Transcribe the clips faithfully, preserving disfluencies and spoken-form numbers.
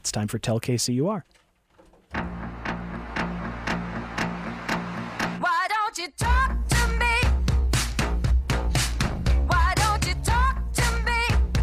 It's time for Tell K C U R. Why don't you talk to me? Why don't you talk to me?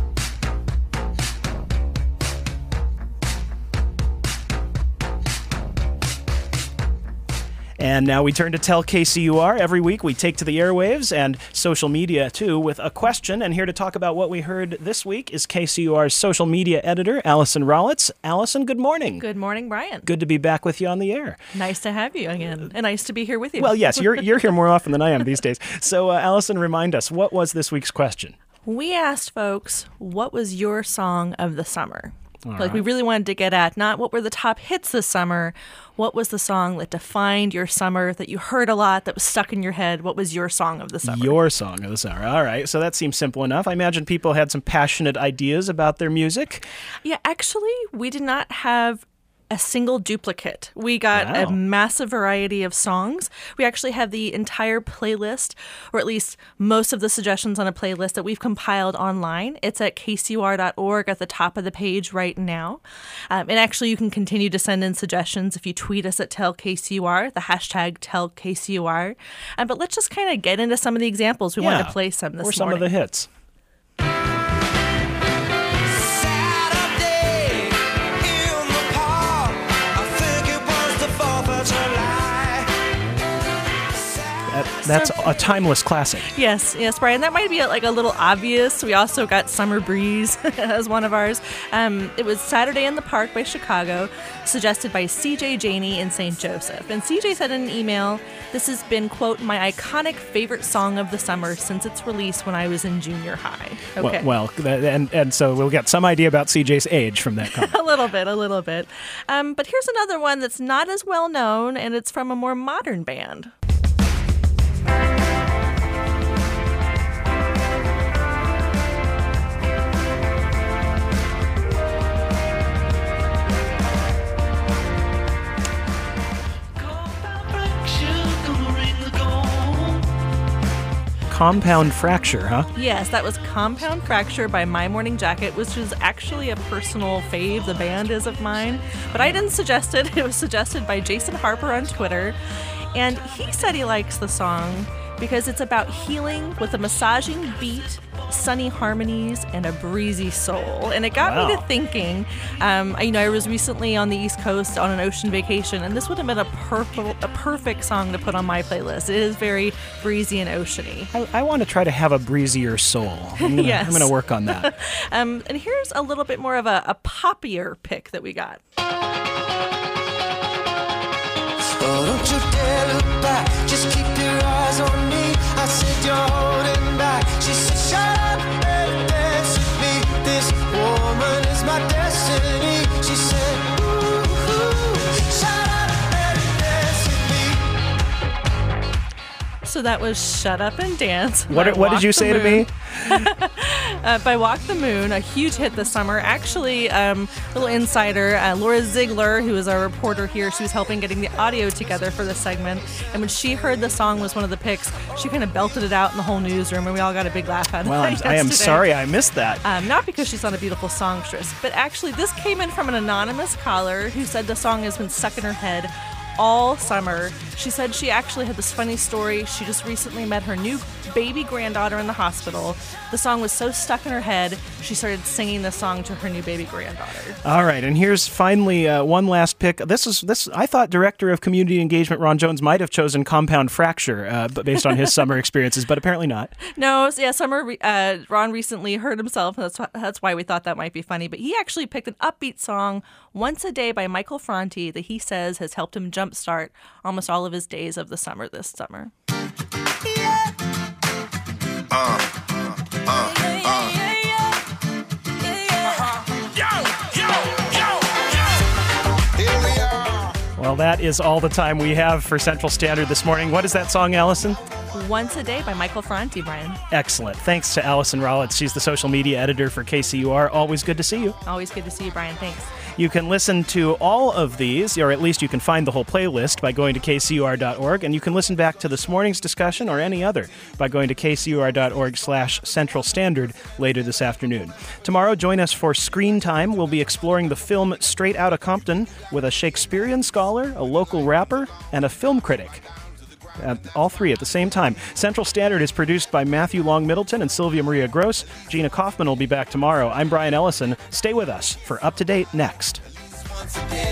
And now we turn to Tell K C U R. Every week we take to the airwaves and social media, too, with a question. And here to talk about what we heard this week is K C U R's social media editor, Allison Rollitz. Allison, good morning. Good morning, Brian. Good to be back with you on the air. Nice to have you again, and nice to be here with you. Well, yes, you're you're here more often than I am these days. So, uh, Allison, remind us, what was this week's question? We asked folks, what was your song of the summer? All like right. we really wanted to get at not what were the top hits this summer, what was the song that defined your summer, that you heard a lot, that was stuck in your head? What was your song of the summer? Your song of the summer. All right, so that seems simple enough. I imagine people had some passionate ideas about their music. Yeah, actually, we did not have a single duplicate. We got Wow. a massive variety of songs. We actually have the entire playlist, or at least most of the suggestions on a playlist that we've compiled online. It's at k c u r dot org at the top of the page right now. Um, and actually, you can continue to send in suggestions if you tweet us at Tell K C U R, the hashtag Tell K C U R. Um, but let's just kind of get into some of the examples. We wanted Yeah. to play some this Or some morning. of the hits. Saturday in the park, I think it was the fourth of July. That, that's a timeless classic. Yes, yes, Brian. That might be like a little obvious. We also got Summer Breeze as one of ours. Um, it was Saturday in the Park by Chicago, suggested by C J Janey in Saint Joseph. And C J said in an email, this has been, quote, my iconic favorite song of the summer since its release when I was in junior high. Okay. Well, well th- and, and so we'll get some idea about C J's age from that comment. A little bit, a little bit. Um, but here's another one that's not as well known, and it's from a more modern band. Compound Fracture, huh? Yes, that was Compound Fracture by My Morning Jacket, which is actually a personal fave. The band is of mine, but I didn't suggest it. It was suggested by Jason Harper on Twitter, and he said he likes the song because it's about healing with a massaging beat, sunny harmonies, and a breezy soul. And it got me Wow. to thinking, um, you know, I was recently on the East Coast on an ocean vacation, and this would have been a, purple, a perfect song to put on my playlist. It is very breezy and oceany. I, I want to try to have a breezier soul. I'm gonna, Yes. I'm going to work on that. Um, and here's a little bit more of a, a poppier pick that we got. Oh, don't you dare look back, just keep your eyes on me. I said you're holding back. She said, shut up and dance with me. This woman is my destiny. She said, ooh, ooh, shut up and dance with me. So that was Shut Up and Dance. What, by what did Walk you the say to Moon. me? Uh, by Walk the Moon, a huge hit this summer. Actually, um, little insider, uh, Laura Ziegler, who is our reporter here, she was helping getting the audio together for this segment. And when she heard the song was one of the picks, she kind of belted it out in the whole newsroom, and we all got a big laugh out of Well, I'm, it I am yesterday. sorry I missed that. Um, not because she's not a beautiful songstress, but actually this came in from an anonymous caller who said the song has been stuck in her head all summer. She said she actually had this funny story. She just recently met her new baby granddaughter in the hospital. The song was so stuck in her head, she started singing the song to her new baby granddaughter. All right, and here's finally uh, one last pick. This is this. I thought Director of Community Engagement Ron Jones might have chosen Compound Fracture, uh, but based on his summer experiences, but apparently not. No, so yeah, Summer, re- uh, Ron recently hurt himself, and that's, wh- that's why we thought that might be funny. But he actually picked an upbeat song, Once a Day by Michael Franti, that he says has helped him jumpstart almost all of his days of the summer this summer. Here we are. Well, that is all the time we have for Central Standard this morning. What is that song, Allison? Once a Day by Michael Franti, Brian. Excellent. Thanks to Allison Rollitz. She's the social media editor for K C U R. Always good to see you. Always good to see you, Brian. Thanks. You can listen to all of these, or at least you can find the whole playlist by going to k c u r dot org, and you can listen back to this morning's discussion or any other by going to k c u r dot org slash central standard later this afternoon. Tomorrow, join us for Screen Time. We'll be exploring the film Straight Outta Compton with a Shakespearean scholar, a local rapper, and a film critic. Uh, all three at the same time. Central Standard is produced by Matthew Long Middleton and Sylvia Maria Gross. Gina Kaufman will be back tomorrow. I'm Brian Ellison. Stay with us for Up to Date next. Once again.